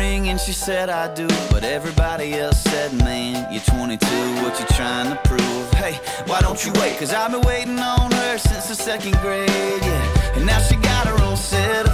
ring and she said I do, but everybody else said, man, you're 22, what you trying to prove? Hey, why don't you wait? Cause I've been waiting on her since the second grade, yeah. And now she got her own set of